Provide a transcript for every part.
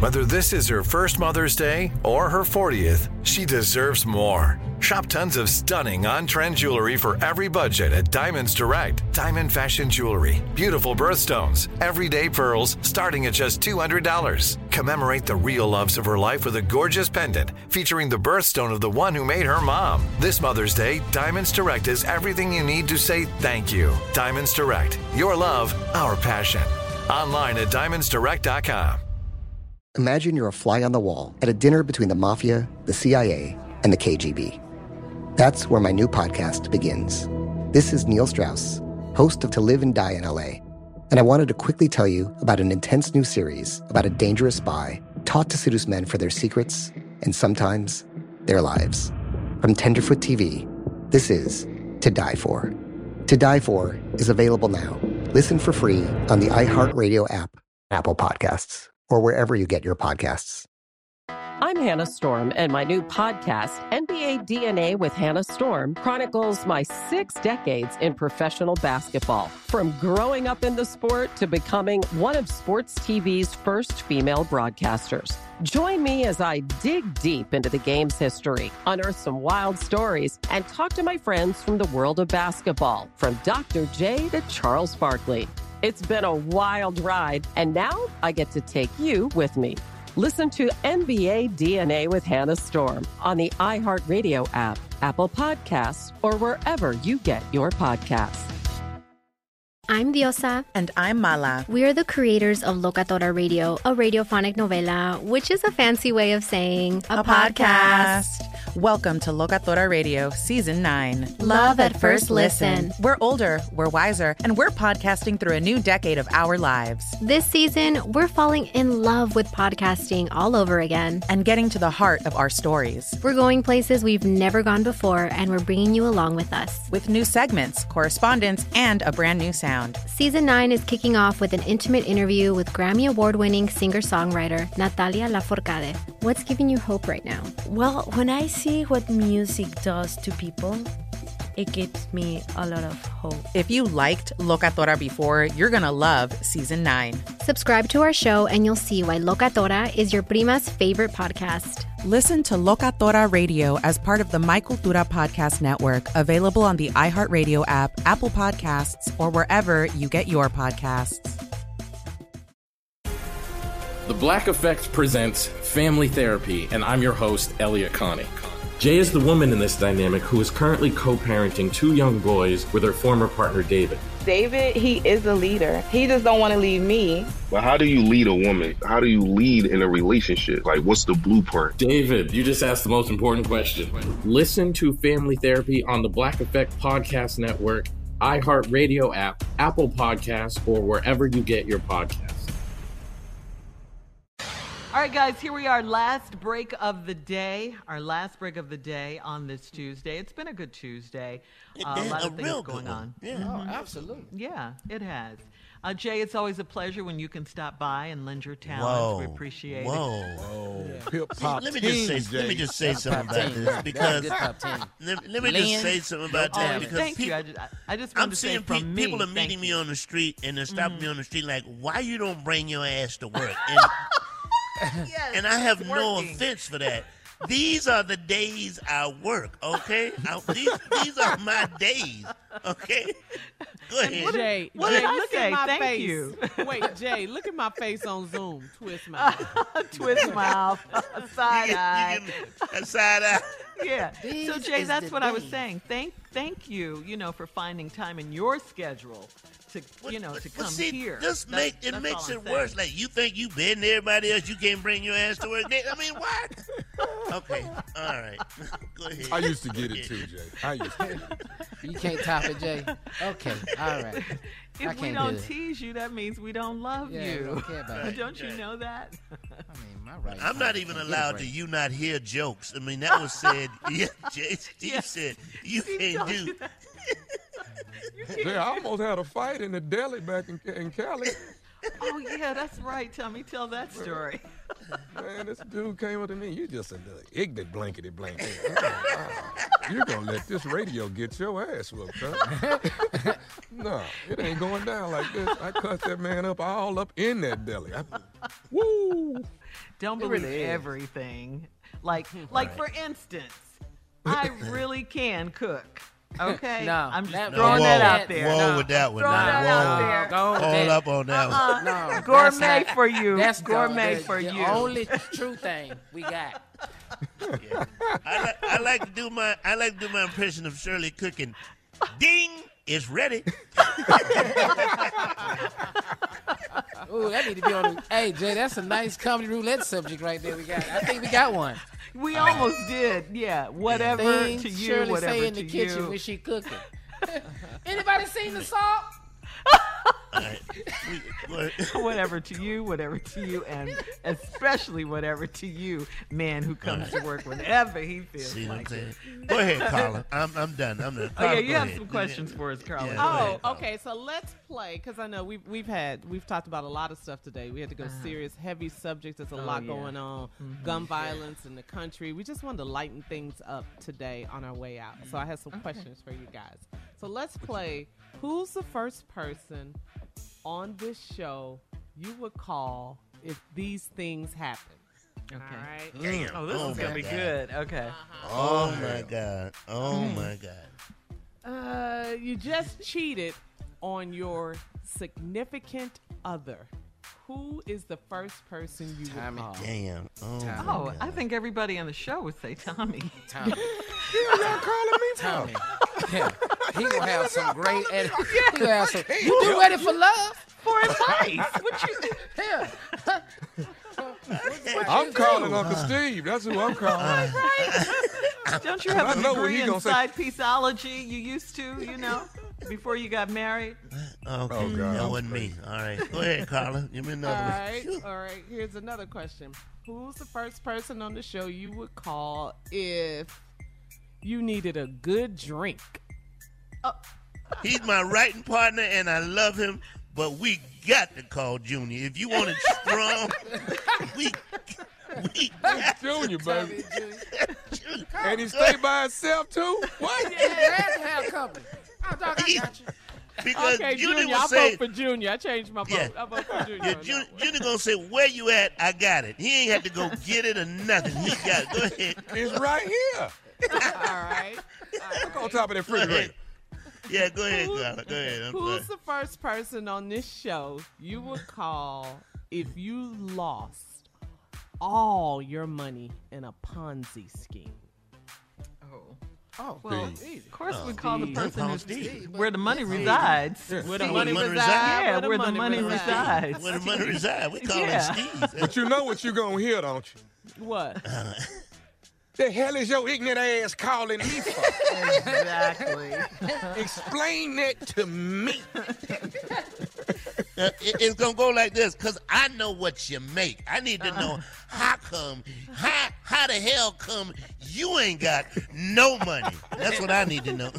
Whether this is her first Mother's Day or her 40th, she deserves more. Shop tons of stunning on-trend jewelry for every budget at Diamonds Direct. Diamond fashion jewelry, beautiful birthstones, everyday pearls starting at just $200. Commemorate the real loves of her life with a gorgeous pendant featuring the birthstone of the one who made her mom. This Mother's Day, Diamonds Direct is everything you need to say thank you. Diamonds Direct. Your love, our passion. Online at diamondsdirect.com. Imagine you're a fly on the wall at a dinner between the mafia, the CIA, and the KGB. That's where my new podcast begins. This is Neil Strauss, host of To Live and Die in LA, and I wanted to quickly tell you about an intense new series about a dangerous spy taught to seduce men for their secrets and sometimes their lives. From Tenderfoot TV, this is To Die For. To Die For is available now. Listen for free on the iHeartRadio app, Apple Podcasts, or wherever you get your podcasts. I'm Hannah Storm, and my new podcast, NBA DNA with Hannah Storm, chronicles my 6 decades in professional basketball. From growing up in the sport to becoming one of sports TV's first female broadcasters. Join me as I dig deep into the game's history, unearth some wild stories, and talk to my friends from the world of basketball, from Dr. J to Charles Barkley. It's been a wild ride, and now I get to take you with me. Listen to NBA DNA with Hannah Storm on the iHeartRadio app, Apple Podcasts, or wherever you get your podcasts. I'm Diosa. And I'm Mala. We are the creators of Locatora Radio, a radiophonic novela, which is a fancy way of saying a podcast. Welcome to Locatora Radio, Season 9. Love at first listen. We're older, we're wiser, and we're podcasting through a new decade of our lives. This season, we're falling in love with podcasting all over again. And getting to the heart of our stories. We're going places we've never gone before, and we're bringing you along with us. With new segments, correspondence, and a brand new sound. Season 9 is kicking off with an intimate interview with Grammy Award-winning singer-songwriter Natalia Lafourcade. What's giving you hope right now? Well, when I see what music does to people, it gives me a lot of hope. If you liked Locatora before, you're going to love Season 9. Subscribe to our show and you'll see why Locatora is your prima's favorite podcast. Listen to Locatora Radio as part of the My Cultura Podcast Network, available on the iHeartRadio app, Apple Podcasts, or wherever you get your podcasts. The Black Effect presents Family Therapy, and I'm your host, Elliot Connie. Jay is the woman in this dynamic who is currently co-parenting 2 young boys with her former partner, David. David, he is a leader. He just don't want to leave me. But how do you lead a woman? How do you lead in a relationship? Like, what's the blueprint? David, you just asked the most important question. Listen to Family Therapy on the Black Effect Podcast Network, iHeartRadio app, Apple Podcasts, or wherever you get your podcasts. All right, guys, here we are, last break of the day. Our last break of the day on this Tuesday. It's been a good Tuesday. A lot of things going on. Yeah, absolutely. Yeah, it has. Jay, it's always a pleasure when you can stop by and lend your talents. We appreciate it. Whoa. Hip-hop let me just say something about this, because let me just say something about that, because thank you. I just want to say from people me, people are meeting me on the street and they're stopping me on the street like, why you don't bring your ass to work? Yes, and I have no offense for that. These are the days I work, okay? These are my days, okay? Go ahead. Jay, what did I look say? at my Thank face. you. Wait, Jay, look at my face on Zoom. Twist mouth. Twist mouth. Side eye. Side eye. Yeah. So Jay, that's what I was saying. Thank you, for finding time in your schedule to come here. This makes it worse. Like, you think you better than everybody else, you can't bring your ass to work. I mean, what? Okay, all right. Go ahead. I used to get it too, Jay. You can't top it, Jay. Okay, all right. If we don't tease you, that means we don't love you. We don't care about it. Don't you know that? I'm not even allowed to you not hear jokes. I mean, that was said. Yeah, Steve said you can't do. Jay, I almost had a fight in the deli back in Cali. Oh, yeah, that's right. Tell that story. Man, this dude came up to me. You just a little ignorant blankety blanket. You're going to let this radio get your ass whooped, huh? No, it ain't going down like this. I cussed that man up all up in that deli. Woo! Don't It believe really is. everything. Like for instance, I really can cook. Okay, No, I'm just that- throwing whoa, that out there. Whoa with that one. Throwing now. that out there. Go with Hold that. up on that one. No, Gourmet that's not- for you. That's Gourmet the for you. only true thing we got. I like to do my impression of Shirley cooking. Ding, it's ready. Ooh, that need to be on. Hey, Jay, that's a nice comedy roulette subject right there. I think we got one. We almost did. Yeah. Whatever Things to you. Shirley Whatever say in to the kitchen you. when she cooking. Anybody seen the salt? All right. Go ahead. Whatever to you, and especially whatever to you, man who comes to work whenever he feels See what I'm like saying? it. Go ahead, Carla. I'm done. I'm done. Oh Carla, yeah, go you have ahead. some questions for us, Carla. Yeah, Go go ahead. ahead. Oh, okay. So let's play because I know we've talked about a lot of stuff today. We had to go serious, heavy subjects. There's a lot going on. Gun violence in the country. We just wanted to lighten things up today on our way out. So I have some questions for you guys. So let's play. Who's the first person on this show you would call if these things happen? Okay. All right. Damn. Oh, this is gonna be God. good. Okay. Oh my God. Oh my God. You just cheated on your significant other. Who is the first person you would call? Damn. Oh, my Oh, God. I think everybody on the show would say Tommy. Tommy. Y'all calling me Tommy. Yeah. He gonna have some great. He gonna have some. You do ready for love? For advice. What you? Yeah. I'm calling Uncle Steve. That's who I'm calling. Don't you have I a know what degree he in gonna say. side pieceology? You used to, before you got married. Okay. Oh, God. That wasn't me. All right. Go ahead, Carla. Give me All another right. one. All right. Here's another question. Who's the first person on the show you would call if you needed a good drink? He's my writing partner, and I love him, but we got to call Junior. If you want it strong, we got Junior, baby. Junior. And he stay by himself, too? What? Yeah, had to have company. Oh, dog, I got you. Because Okay, Junior Junior. will I say, vote for Junior. I changed my vote. Yeah. I vote for Junior. yeah, on that one. Junior gonna say, where you at? I got it. He ain't had to go get it or nothing. He got it. Go ahead. It's right here. All right. Look on top of that refrigerator. Yeah, go ahead, Carla. Go ahead. I'm sorry. Who's the first person on this show you would call if you lost all your money in a Ponzi scheme? Oh, Well, easy. of course we call the Steve. person Call who's Steve. where the money resides. Where the Steve. money Money resides? reside? Yeah, where the money resides. Where the money reside? We call Yeah. him Steve. But you know what you're going to hear, don't you? What? The hell is your ignorant ass calling me for? Exactly. Explain that to me. It's gonna go like this, cause I know what you make. I need to know how the hell come you ain't got no money? That's what I need to know.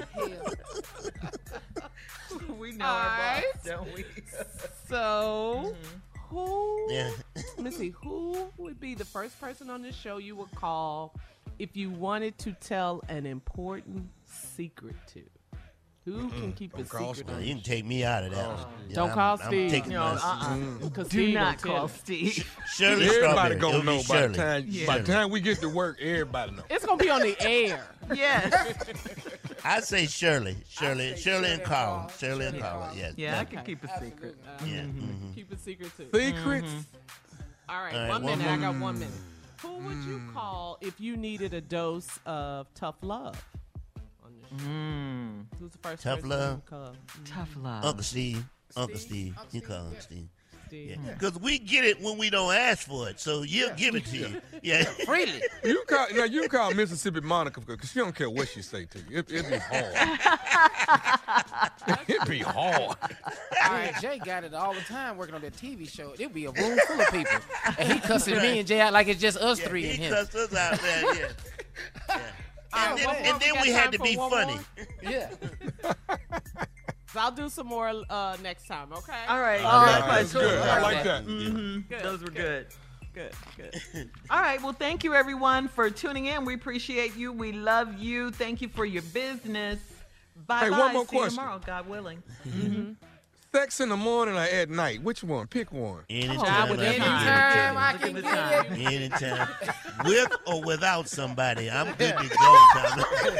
We know All our right. boss, don't we? So, who? Yeah. Let me see. Who would be the first person on this show you would call if you wanted to tell an important secret to? Who can keep a secret? You can take me out of that one. Don't call I'm Steve. taking my- Because Do not call Steve. Shirley Everybody Strawberry. gonna It'll be know by Shirley. the time by the time we get to work, everybody know. It's gonna be on the air. Yes. I say Shirley and Carla. Shirley and Carla. Yes. Yeah, I can keep a secret. Yeah. Keep a secret too. Secrets. All right, All right, 1 one minute. I more. got 1 minute. Who would you call if you needed a dose of tough love? On this show? Who's the first Tough person love? you would call? Tough love. Uncle Steve. Uncle Steve. You call him Steve. Steve. Yeah. Because we get it when we don't ask for it, so you'll give it to you. Yeah. Freely. You can call Mississippi Monica because she don't care what she say to you. It be hard. It be hard. All right, Jay got it all the time working on that TV show. It'd be a room full of people. And he cussing me and Jay out like it's just us three He in here. cussed us out there, yeah. All right, And then we had to be funny. Yeah. So I'll do some more next time, okay? All right. That's good. I like that. Good. Those were good. Good. All right. Well, thank you, everyone, for tuning in. We appreciate you. We love you. Thank you for your business. Bye-bye. Hey, one more See you question. tomorrow, God willing. sex in the morning or at night? Which one? Pick one. Anytime. Anytime. With or without somebody, I'm good to go, Tyler.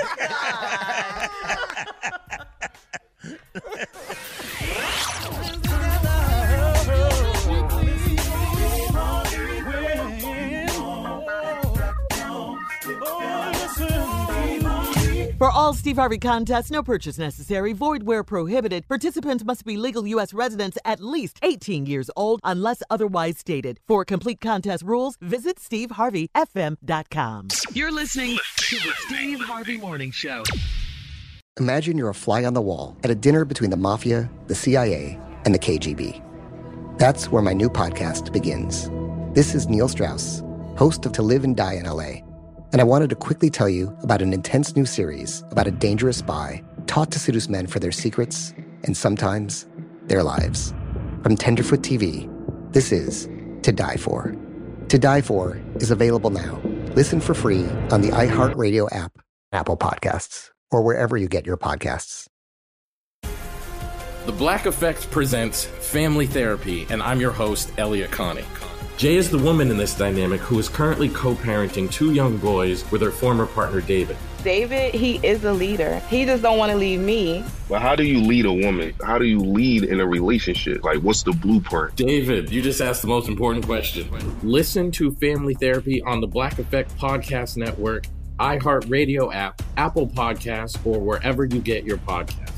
For all Steve Harvey contests, no purchase necessary, void where prohibited. Participants must be legal U.S. residents at least 18 years old unless otherwise stated. For complete contest rules, visit SteveHarveyFM.com. You're listening to the Steve Harvey Morning Show. Imagine you're a fly on the wall at a dinner between the mafia, the CIA, and the KGB. That's where my new podcast begins. This is Neil Strauss, host of To Live and Die in LA. And I wanted to quickly tell you about an intense new series about a dangerous spy taught to seduce men for their secrets and sometimes their lives. From Tenderfoot TV, this is To Die For. To Die For is available now. Listen for free on the iHeartRadio app, Apple Podcasts, or wherever you get your podcasts. The Black Effect presents Family Therapy, and I'm your host, Elliot Connie. Jay is the woman in this dynamic who is currently co-parenting two young boys with her former partner, David. David, he is a leader. He just don't want to leave me. But how do you lead a woman? How do you lead in a relationship? Like, what's the blueprint? David, you just asked the most important question. Listen to Family Therapy on the Black Effect Podcast Network, iHeartRadio app, Apple Podcasts, or wherever you get your podcasts.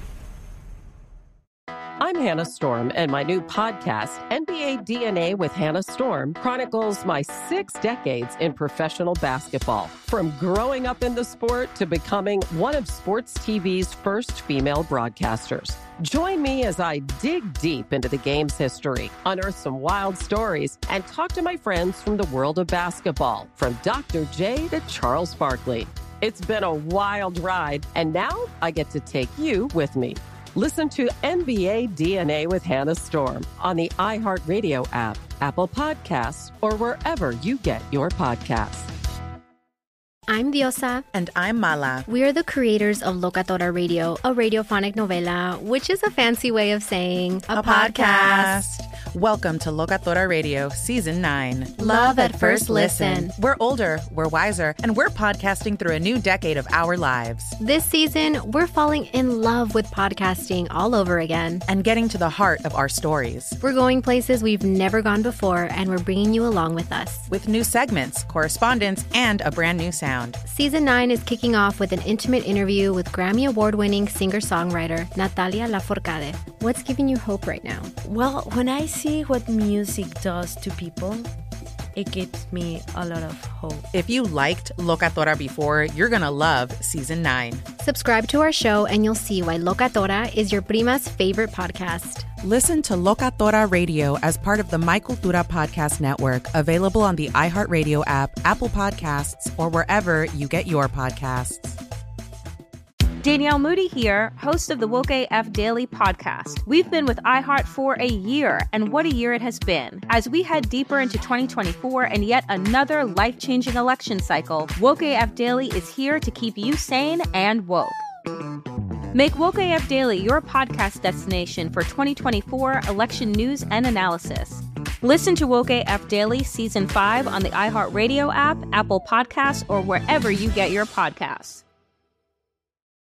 I'm Hannah Storm, and my new podcast, NBA DNA with Hannah Storm, chronicles my 6 decades in professional basketball. From growing up in the sport to becoming one of sports TV's first female broadcasters. Join me as I dig deep into the game's history, unearth some wild stories, and talk to my friends from the world of basketball, from Dr. J to Charles Barkley. It's been a wild ride, and now I get to take you with me. Listen to NBA DNA with Hannah Storm on the iHeartRadio app, Apple Podcasts, or wherever you get your podcasts. I'm Diosa. And I'm Mala. We are the creators of Locatora Radio, a radiophonic novela, which is a fancy way of saying a podcast. Welcome to Locatora Radio, Season 9. Love at first listen. We're older, we're wiser, and we're podcasting through a new decade of our lives. This season, we're falling in love with podcasting all over again. And getting to the heart of our stories. We're going places we've never gone before, and we're bringing you along with us. With new segments, correspondence, and a brand new sound. Season 9 is kicking off with an intimate interview with Grammy Award-winning singer-songwriter Natalia Lafourcade. What's giving you hope right now? Well, when I see what music does to people, it gives me a lot of hope. If you liked Locatora before, you're going to love Season 9. Subscribe to our show and you'll see why Locatora is your prima's favorite podcast. Listen to Locatora Radio as part of the My Cultura Podcast Network, available on the iHeartRadio app, Apple Podcasts, or wherever you get your podcasts. Danielle Moody here, host of the Woke AF Daily podcast. We've been with iHeart for a year, and what a year it has been. As we head deeper into 2024 and yet another life-changing election cycle, Woke AF Daily is here to keep you sane and woke. Make Woke AF Daily your podcast destination for 2024 election news and analysis. Listen to Woke AF Daily Season 5 on the iHeartRadio app, Apple Podcasts, or wherever you get your podcasts.